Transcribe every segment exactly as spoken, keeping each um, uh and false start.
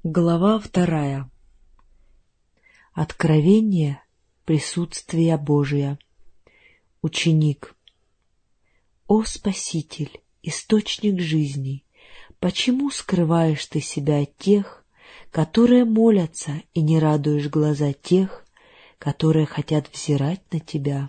Глава вторая. Откровение присутствия Божия. Ученик. О Спаситель, источник жизни, почему скрываешь ты себя от тех, которые молятся, и не радуешь глаза тех, которые хотят взирать на тебя?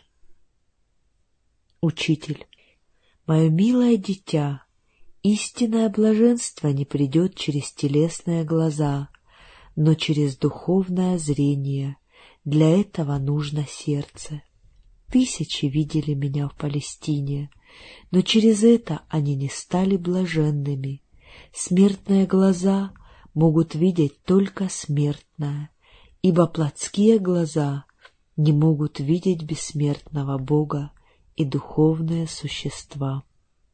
Учитель. Мое милое дитя, истинное блаженство не придет через телесные глаза, но через духовное зрение. Для этого нужно сердце. Тысячи видели меня в Палестине, но через это они не стали блаженными. Смертные глаза могут видеть только смертное, ибо плотские глаза не могут видеть бессмертного Бога и духовные существа.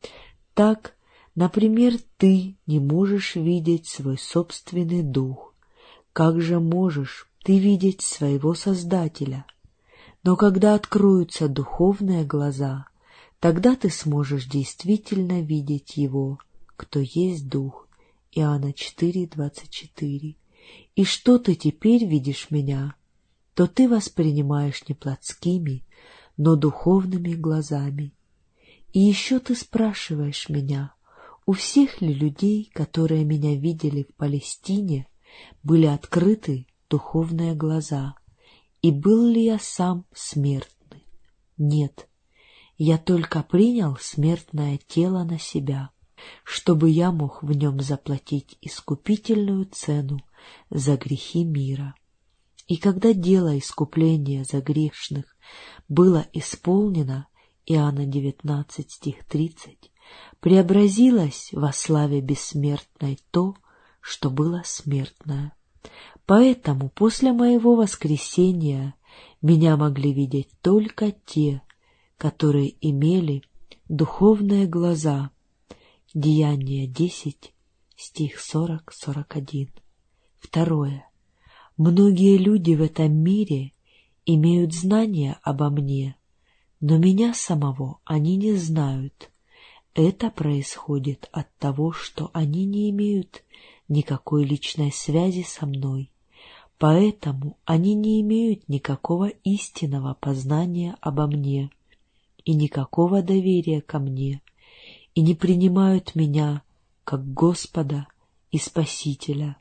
Так, например, ты не можешь видеть свой собственный дух. Как же можешь ты видеть своего Создателя? Но когда откроются духовные глаза, тогда ты сможешь действительно видеть Его, кто есть Дух. Иоанна четыре, двадцать четыре. И что ты теперь видишь меня, то ты воспринимаешь не плотскими, но духовными глазами. И еще ты спрашиваешь меня, у всех ли людей, которые меня видели в Палестине, были открыты духовные глаза, и был ли я сам смертный? Нет, я только принял смертное тело на себя, чтобы я мог в нем заплатить искупительную цену за грехи мира. И когда дело искупления за грешных было исполнено, Иоанна девятнадцать, стих тридцать, преобразилось во славе бессмертной то, что было смертное. Поэтому после моего воскресения меня могли видеть только те, которые имели духовные глаза. Деяния десять, стих сорок, сорок один. Второе. Многие люди в этом мире имеют знания обо мне, но меня самого они не знают. Это происходит от того, что они не имеют никакой личной связи со мной, поэтому они не имеют никакого истинного познания обо мне и никакого доверия ко мне, и не принимают меня как Господа и Спасителя.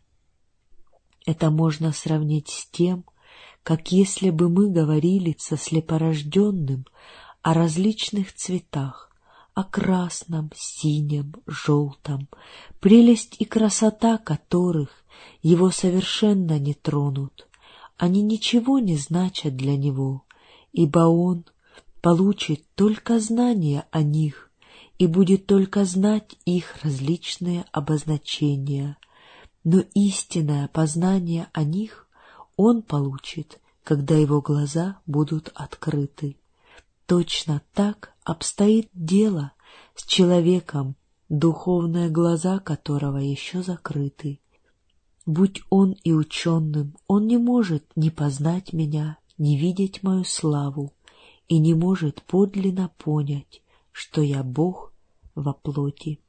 Это можно сравнить с тем, как если бы мы говорили со слепорожденным о различных цветах, о красном, синем, желтом, прелесть и красота которых его совершенно не тронут. Они ничего не значат для него, ибо он получит только знание о них и будет только знать их различные обозначения. Но истинное познание о них он получит, когда его глаза будут открыты. Точно так обстоит дело с человеком, духовные глаза которого еще закрыты. Будь он и ученым, он не может ни познать меня, ни видеть мою славу, и не может подлинно понять, что я Бог во плоти.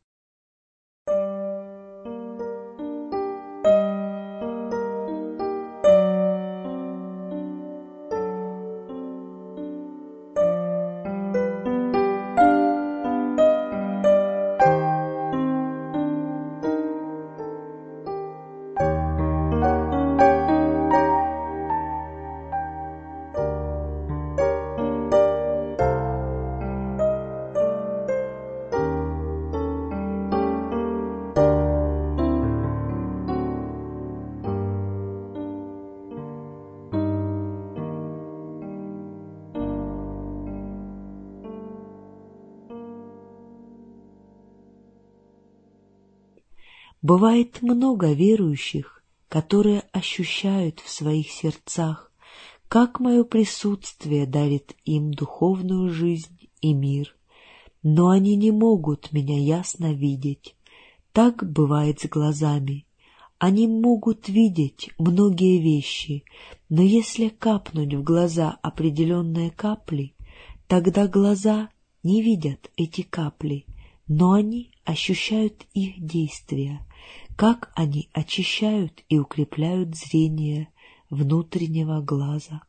Бывает много верующих, которые ощущают в своих сердцах, как мое присутствие дарит им духовную жизнь и мир, но они не могут меня ясно видеть. Так бывает с глазами. Они могут видеть многие вещи, но если капнуть в глаза определенные капли, тогда глаза не видят эти капли, но они ощущают их действия. как они очищают и укрепляют зрение внутреннего глаза.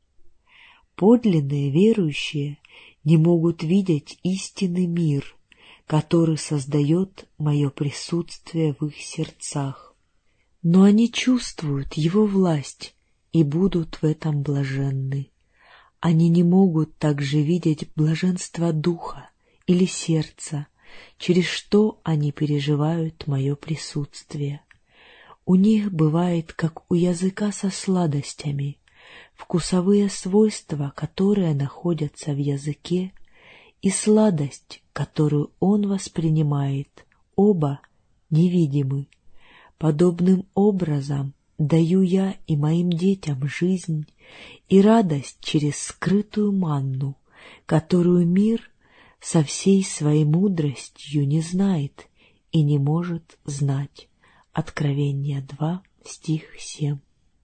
Подлинные верующие не могут видеть истинный мир, который создает мое присутствие в их сердцах, но они чувствуют его власть и будут в этом блаженны. Они не могут также видеть блаженство духа или сердца, через что они переживают мое присутствие. У них бывает, как у языка со сладостями, вкусовые свойства, которые находятся в языке, и сладость, которую он воспринимает, оба невидимы. Подобным образом даю я и моим детям жизнь и радость через скрытую манну, которую мир со всей своей мудростью не знает и не может знать. Откровение два, стих семь.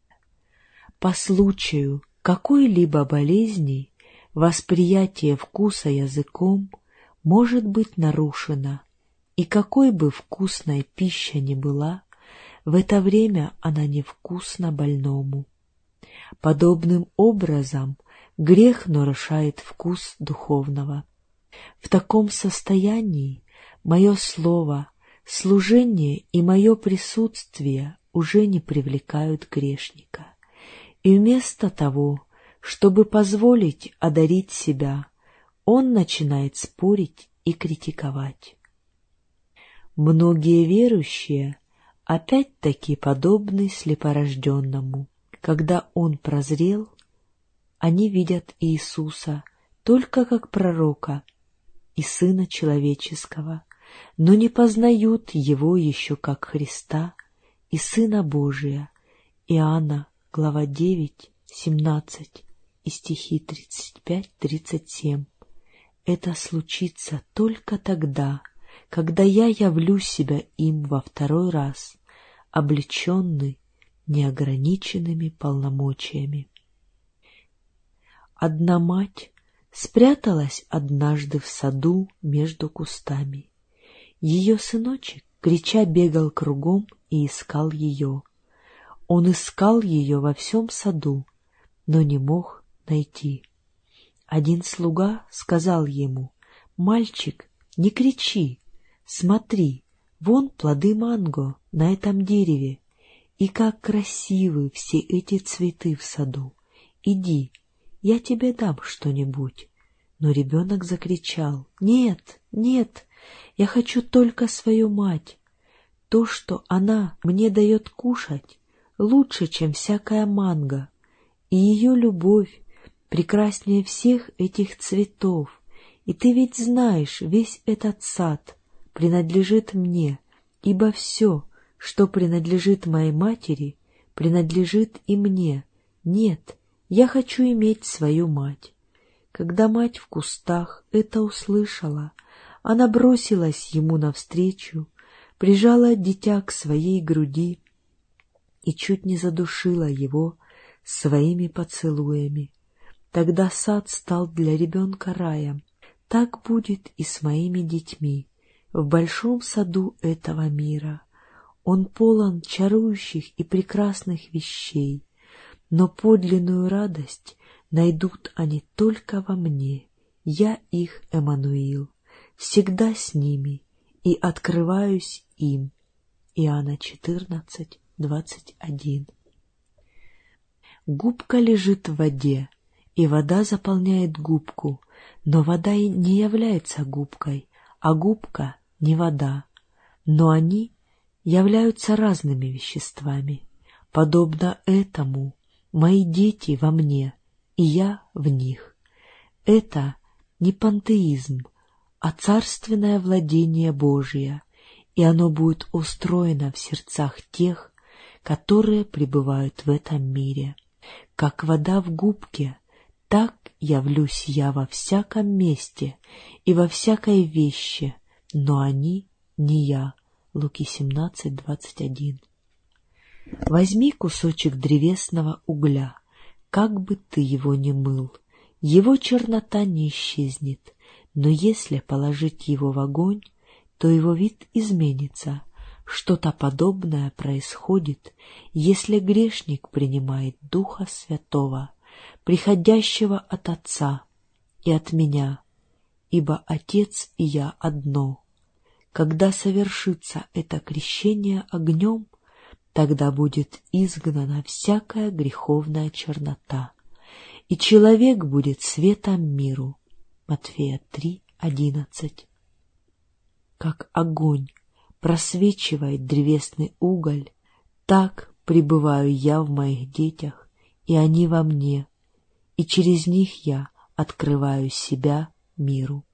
По случаю какой-либо болезни восприятие вкуса языком может быть нарушено, и какой бы вкусной пища ни была, в это время она невкусна больному. Подобным образом грех нарушает вкус духовного. В таком состоянии мое слово, служение и мое присутствие уже не привлекают грешника. И вместо того, чтобы позволить одарить себя, он начинает спорить и критиковать. Многие верующие опять-таки подобны слепорожденному. Когда он прозрел, они видят Иисуса только как пророка и Сына Человеческого, но не познают Его еще как Христа и Сына Божия. Иоанна, глава девять, семнадцать и стихи тридцать пять тридцать семь. Это случится только тогда, когда я явлю себя им во второй раз, облеченный неограниченными полномочиями. Одна мать спряталась однажды в саду между кустами. Ее сыночек, крича, бегал кругом и искал ее. Он искал ее во всем саду, но не мог найти. Один слуга сказал ему: «Мальчик, не кричи, смотри, вон плоды манго на этом дереве, и как красивы все эти цветы в саду. Иди, я тебе дам что-нибудь». Но ребенок закричал: «Нет, нет, я хочу только свою мать. То, что она мне дает кушать, лучше, чем всякая манго, и ее любовь прекраснее всех этих цветов. И ты ведь знаешь, весь этот сад принадлежит мне, ибо все, что принадлежит моей матери, принадлежит и мне. Нет, я хочу иметь свою мать». Когда мать в кустах это услышала, она бросилась ему навстречу, прижала дитя к своей груди и чуть не задушила его своими поцелуями. Тогда сад стал для ребенка раем. Так будет и с моими детьми в большом саду этого мира. Он полон чарующих и прекрасных вещей, но подлинную радость найдут они только во мне. Я их Эммануил, всегда с ними, и открываюсь им. Иоанна четырнадцать, двадцать один. Губка лежит в воде, и вода заполняет губку, но вода и не является губкой, а губка не вода. Но они являются разными веществами. Подобно этому мои дети во мне, и я в них. Это не пантеизм, а царственное владение Божие, и оно будет устроено в сердцах тех, которые пребывают в этом мире. Как вода в губке, так явлюсь я во всяком месте и во всякой вещи, но они не я. Луки семнадцать, двадцать один. Возьми кусочек древесного угля, как бы ты его ни мыл, его чернота не исчезнет, но если положить его в огонь, то его вид изменится, Что-то подобное происходит, если грешник принимает Духа Святого, приходящего от Отца и от Меня, ибо Отец и Я одно. Когда совершится это крещение огнем, тогда будет изгнана всякая греховная чернота, и человек будет светом миру. Матфея три, одиннадцать. Как огонь просвечивает древесный уголь, так пребываю я в моих детях, и они во мне, и через них я открываю себя миру.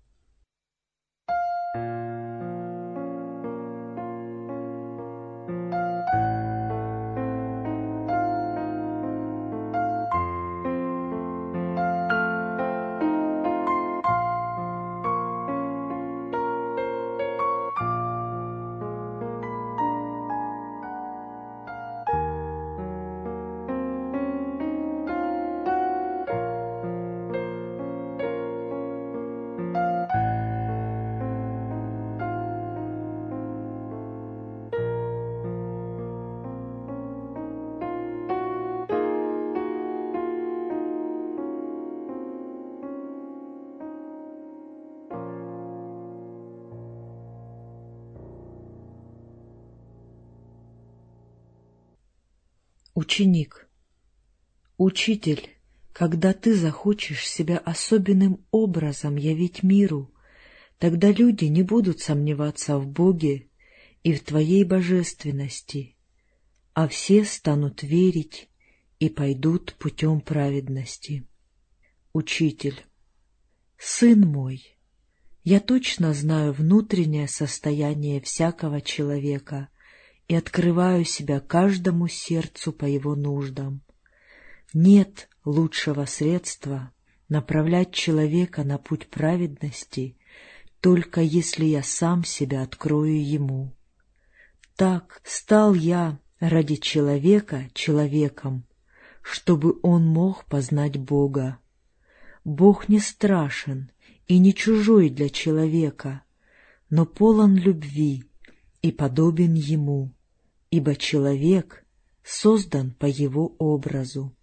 Ученик. Учитель, когда ты захочешь себя особенным образом явить миру, тогда люди не будут сомневаться в Боге и в твоей божественности, а все станут верить и пойдут путем праведности. Учитель. Сын мой, я точно знаю внутреннее состояние всякого человека и открываю себя каждому сердцу по его нуждам. Нет лучшего средства направлять человека на путь праведности, только если я сам себя открою ему. Так стал я ради человека человеком, чтобы он мог познать Бога. Бог не страшен и не чужой для человека, но полон любви и подобен ему, ибо человек создан по его образу.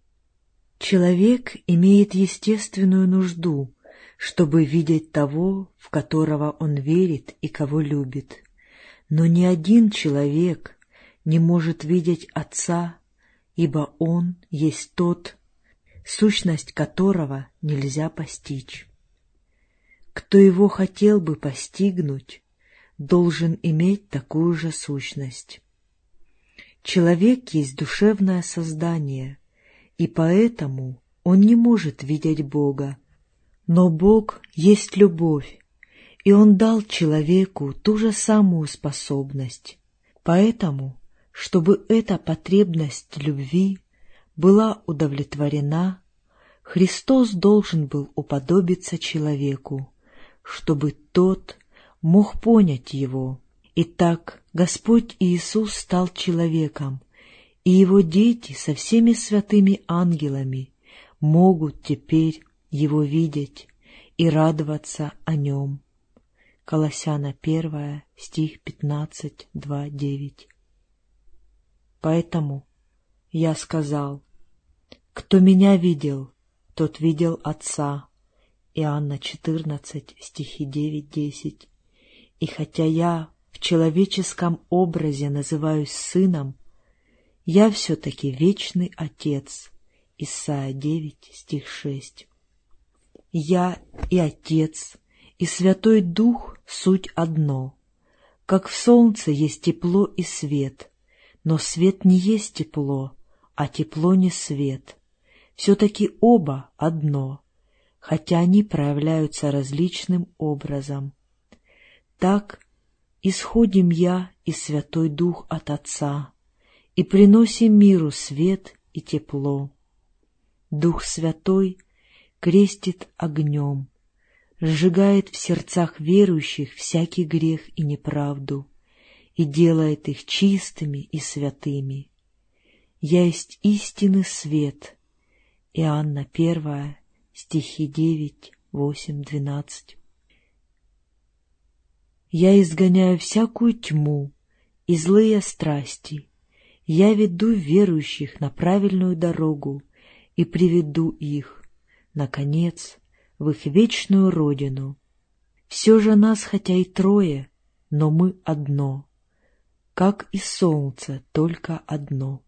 Человек имеет естественную нужду, чтобы видеть того, в которого он верит и кого любит. Но ни один человек не может видеть Отца, ибо Он есть тот, сущность которого нельзя постичь. Кто его хотел бы постигнуть, должен иметь такую же сущность. Человек есть душевное создание, и поэтому он не может видеть Бога. Но Бог есть любовь, и Он дал человеку ту же самую способность. Поэтому, чтобы эта потребность любви была удовлетворена, Христос должен был уподобиться человеку, чтобы тот мог понять Его. Итак, Господь Иисус стал человеком, и Его дети со всеми святыми ангелами могут теперь Его видеть и радоваться о Нем. Колоссяна первое, стих пятнадцать, два, девять. Поэтому я сказал: кто меня видел, тот видел Отца. Иоанна четырнадцать, стихи девять, десять. И хотя я в человеческом образе называюсь сыном, я все-таки вечный Отец. Исайя девять, стих шесть. Я и Отец, и Святой Дух суть одно. Как в солнце есть тепло и свет, но свет не есть тепло, а тепло не свет. Все-таки оба одно, хотя они проявляются различным образом. Так исходим я и Святой Дух от Отца, и приносим миру свет и тепло. Дух Святой крестит огнем, сжигает в сердцах верующих всякий грех и неправду и делает их чистыми и святыми. Я есть истинный свет. Иоанна первое, стихи девять, восемь, двенадцать. Я изгоняю всякую тьму и злые страсти. Я веду верующих на правильную дорогу и приведу их, наконец, в их вечную родину. Все же нас хотя и трое, но мы одно, как и солнце только одно.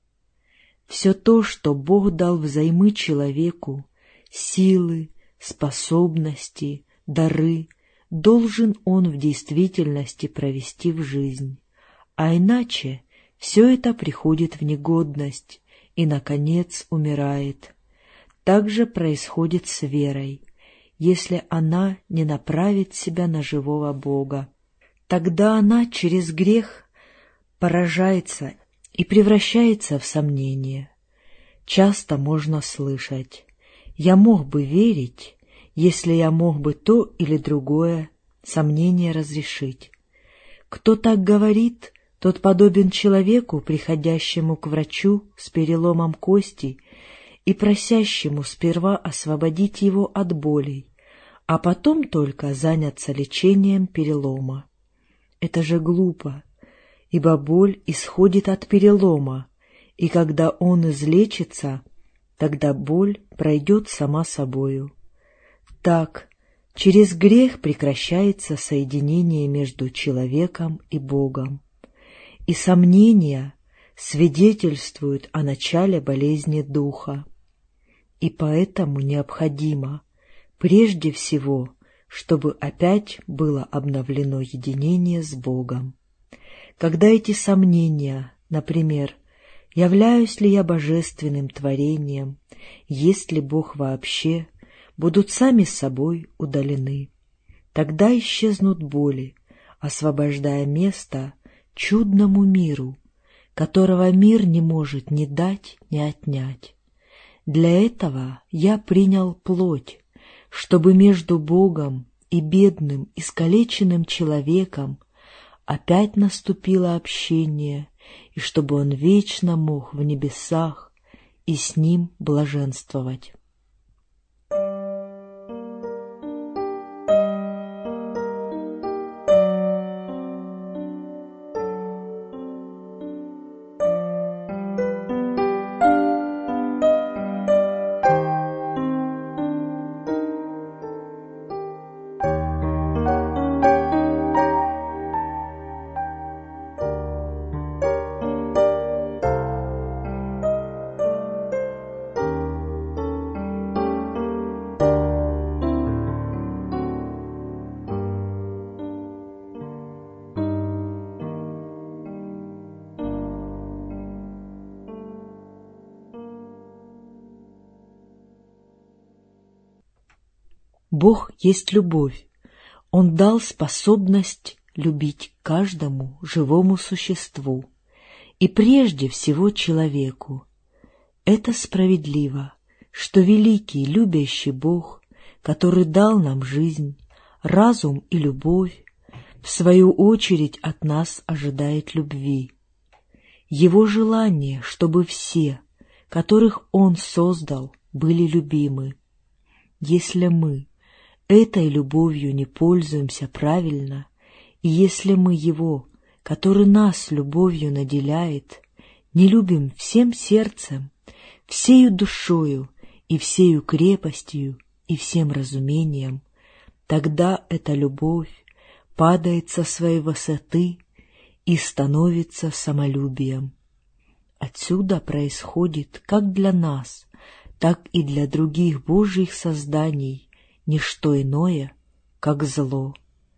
Все то, что Бог дал взаймы человеку, силы, способности, дары, должен он в действительности провести в жизнь, а иначе все это приходит в негодность и, наконец, умирает. Так же происходит с верой, если она не направит себя на живого Бога. Тогда она через грех поражается и превращается в сомнение. Часто можно слышать: «Я мог бы верить, если я мог бы то или другое сомнение разрешить». Кто так говорит, тот подобен человеку, приходящему к врачу с переломом кости и просящему сперва освободить его от болей, а потом только заняться лечением перелома. Это же глупо, ибо боль исходит от перелома, и когда он излечится, тогда боль пройдет сама собою. Так, через грех прекращается соединение между человеком и Богом, и сомнения свидетельствуют о начале болезни духа. И поэтому необходимо, прежде всего, чтобы опять было обновлено единение с Богом. Когда эти сомнения, например, являюсь ли я божественным творением, есть ли Бог вообще, будут сами собой удалены. Тогда исчезнут боли, освобождая место чудному миру, которого мир не может ни дать, ни отнять. Для этого я принял плоть, чтобы между Богом и бедным, искалеченным человеком опять наступило общение, и чтобы он вечно мог в небесах и с ним блаженствовать. Бог есть любовь. Он дал способность любить каждому живому существу, и прежде всего человеку. Это справедливо, что великий любящий Бог, который дал нам жизнь, разум и любовь, в свою очередь от нас ожидает любви. Его желание, чтобы все, которых Он создал, были любимы. Если мы этой любовью не пользуемся правильно, и если мы Его, который нас любовью наделяет, не любим всем сердцем, всею душою и всею крепостью и всем разумением, тогда эта любовь падает со своей высоты и становится самолюбием. Отсюда происходит как для нас, так и для других Божьих созданий не что иное, как зло.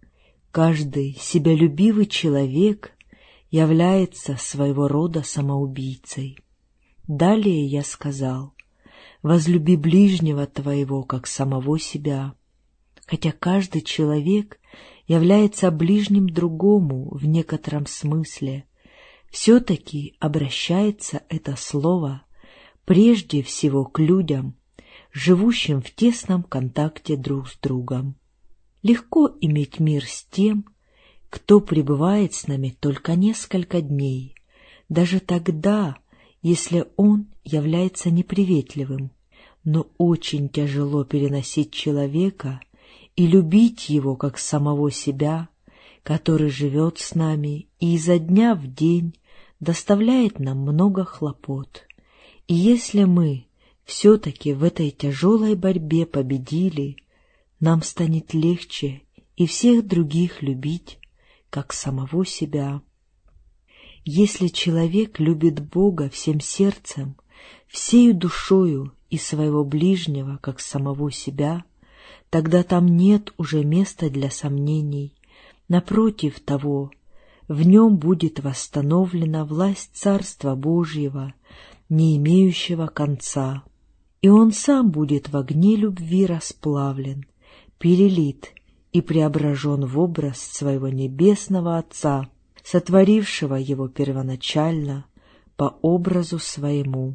Каждый себялюбивый человек является своего рода самоубийцей. Далее я сказал: возлюби ближнего твоего, как самого себя. Хотя каждый человек является ближним другому в некотором смысле, все-таки обращается это слово прежде всего к людям, живущим в тесном контакте друг с другом. Легко иметь мир с тем, кто пребывает с нами только несколько дней, даже тогда, если он является неприветливым, но очень тяжело переносить человека и любить его как самого себя, который живет с нами и изо дня в день доставляет нам много хлопот. И если мы все-таки в этой тяжелой борьбе победили, нам станет легче и всех других любить, как самого себя. Если человек любит Бога всем сердцем, всею душою и своего ближнего, как самого себя, тогда там нет уже места для сомнений. Напротив того, в нем будет восстановлена власть Царства Божьего, не имеющего конца, и он сам будет в огне любви расплавлен, перелит и преображен в образ своего небесного Отца, сотворившего его первоначально по образу своему.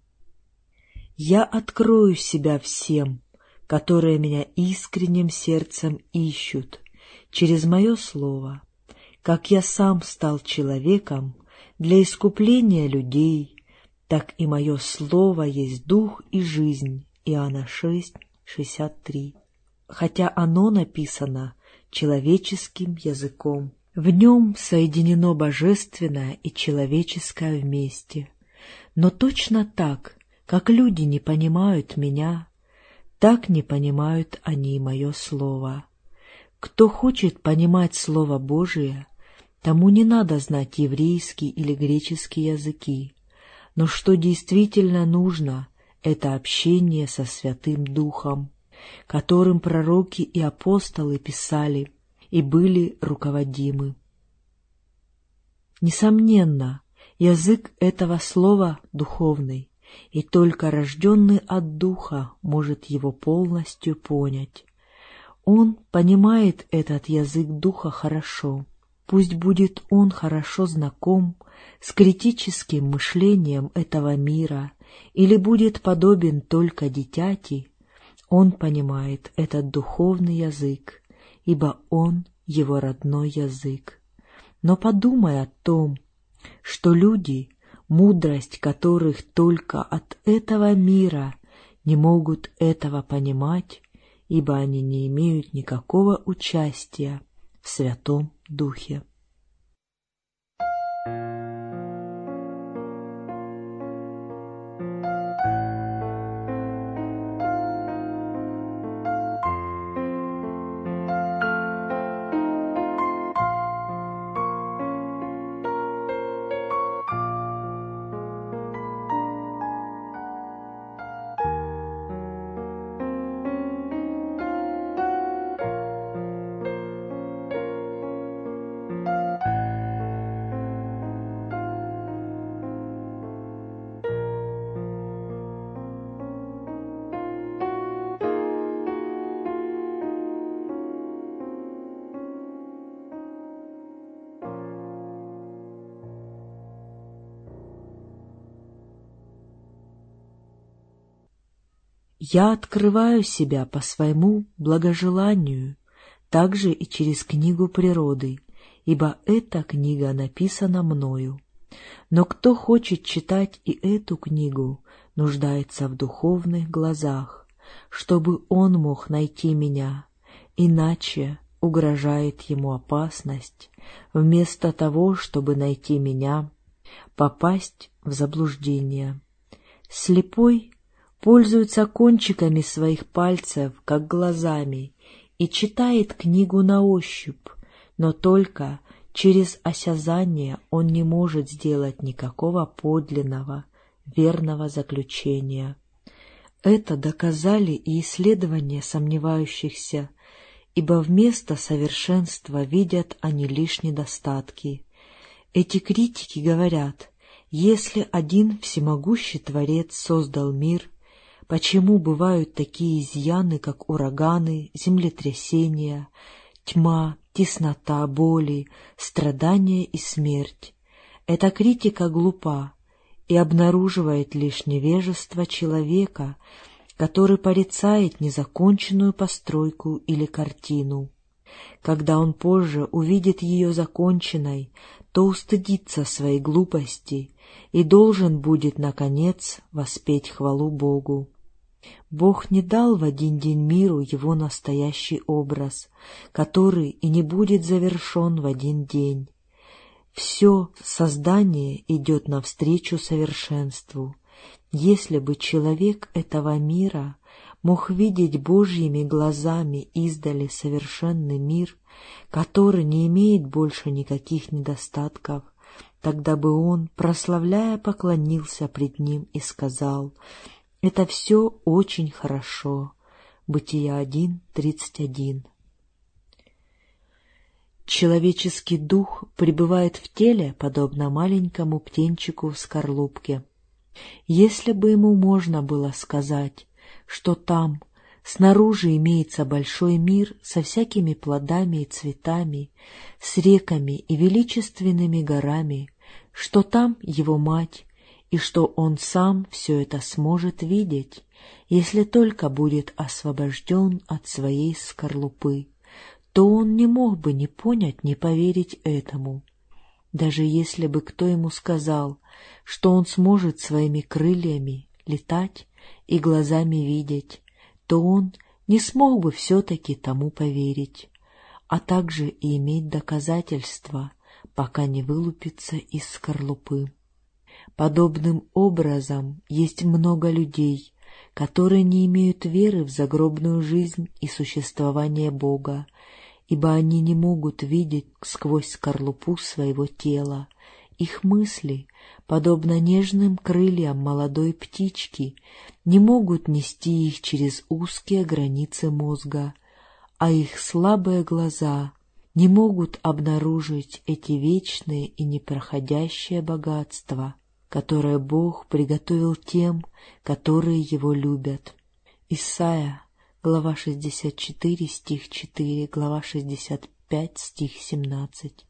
Я открою себя всем, которые меня искренним сердцем ищут, через мое слово, как я сам стал человеком для искупления людей, так и мое слово есть дух и жизнь. Иоанна шесть, шестьдесят три. Хотя оно написано человеческим языком. В нем соединено божественное и человеческое вместе. Но точно так, как люди не понимают меня, так не понимают они и мое слово. Кто хочет понимать Слово Божие, тому не надо знать еврейский или греческий языки. Но что действительно нужно, это общение со Святым Духом, которым пророки и апостолы писали и были руководимы. Несомненно, язык этого слова духовный, и только рожденный от Духа может его полностью понять. Он понимает этот язык Духа хорошо. Пусть будет он хорошо знаком с критическим мышлением этого мира или будет подобен только дитяти, он понимает этот духовный язык, ибо он его родной язык. Но подумай о том, что люди, мудрость которых только от этого мира, не могут этого понимать, ибо они не имеют никакого участия в Святом Духе. Я открываю себя по своему благожеланию, также и через книгу природы, ибо эта книга написана мною. Но кто хочет читать и эту книгу, нуждается в духовных глазах, чтобы он мог найти меня, иначе угрожает ему опасность, вместо того, чтобы найти меня, попасть в заблуждение. Слепой пользуется кончиками своих пальцев, как глазами, и читает книгу на ощупь, но только через осязание он не может сделать никакого подлинного, верного заключения. Это доказали и исследования сомневающихся, ибо вместо совершенства видят они лишь недостатки. Эти критики говорят, если один всемогущий Творец создал мир, почему бывают такие изъяны, как ураганы, землетрясения, тьма, теснота, боли, страдания и смерть? Эта критика глупа и обнаруживает лишь невежество человека, который порицает незаконченную постройку или картину. Когда он позже увидит ее законченной, то устыдится своей глупости и должен будет, наконец, воспеть хвалу Богу. Бог не дал в один день миру его настоящий образ, который и не будет завершен в один день. Все создание идет навстречу совершенству. Если бы человек этого мира мог видеть Божьими глазами издали совершенный мир, который не имеет больше никаких недостатков, тогда бы он, прославляя, поклонился пред ним и сказал: «Это все очень хорошо». Бытие один, тридцать один. Человеческий дух пребывает в теле, подобно маленькому птенчику в скорлупке. Если бы ему можно было сказать, что там, снаружи, имеется большой мир со всякими плодами и цветами, с реками и величественными горами, что там его мать, и что он сам все это сможет видеть, если только будет освобожден от своей скорлупы, то он не мог бы ни понять, ни поверить этому. Даже если бы кто ему сказал, что он сможет своими крыльями летать и глазами видеть, то он не смог бы все-таки тому поверить, а также и иметь доказательства, пока не вылупится из скорлупы. Подобным образом есть много людей, которые не имеют веры в загробную жизнь и существование Бога, ибо они не могут видеть сквозь скорлупу своего тела. Их мысли, подобно нежным крыльям молодой птички, не могут нести их через узкие границы мозга, а их слабые глаза не могут обнаружить эти вечные и непроходящие богатства, которые Бог приготовил тем, которые Его любят. Исайя, глава шестьдесят четыре, стих четыре, глава шестьдесят пять, стих семнадцать.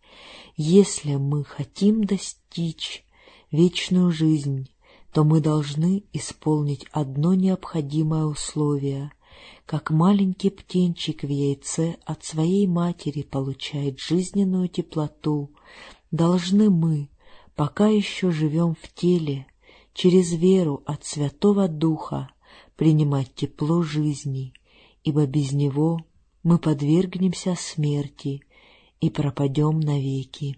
Если мы хотим достичь вечную жизнь, то мы должны исполнить одно необходимое условие. Как маленький птенчик в яйце от своей матери получает жизненную теплоту, должны мы, пока еще живем в теле, через веру от Святого Духа принимать тепло жизни, ибо без него мы подвергнемся смерти и пропадем навеки.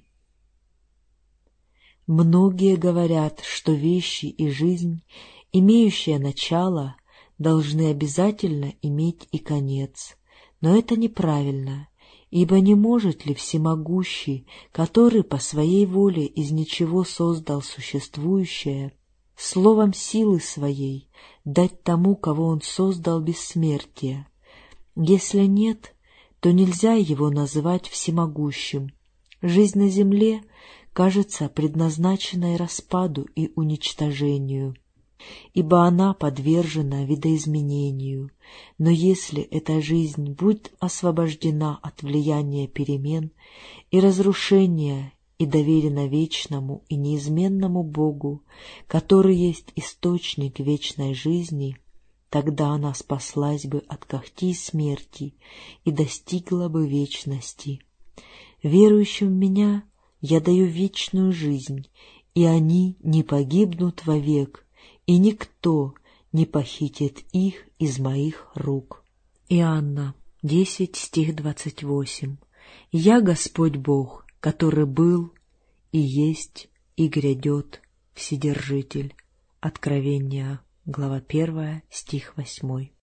Многие говорят, что вещи и жизнь, имеющие начало, должны обязательно иметь и конец, но это неправильно, ибо не может ли всемогущий, который по своей воле из ничего создал существующее, словом силы своей дать тому, кого он создал, бессмертие? Если нет, то нельзя его называть всемогущим. Жизнь на земле кажется предназначенной распаду и уничтожению, ибо она подвержена видоизменению. Но если эта жизнь будет освобождена от влияния перемен и разрушения и доверена вечному и неизменному Богу, который есть источник вечной жизни, тогда она спаслась бы от когтей смерти и достигла бы вечности. Верующим в Меня Я даю вечную жизнь, и они не погибнут вовек, и никто не похитит их из моих рук. Иоанна десять, стих двадцать восемь. «Я Господь Бог, который был и есть и грядет, Вседержитель». Откровение, глава первая, стих восьмой.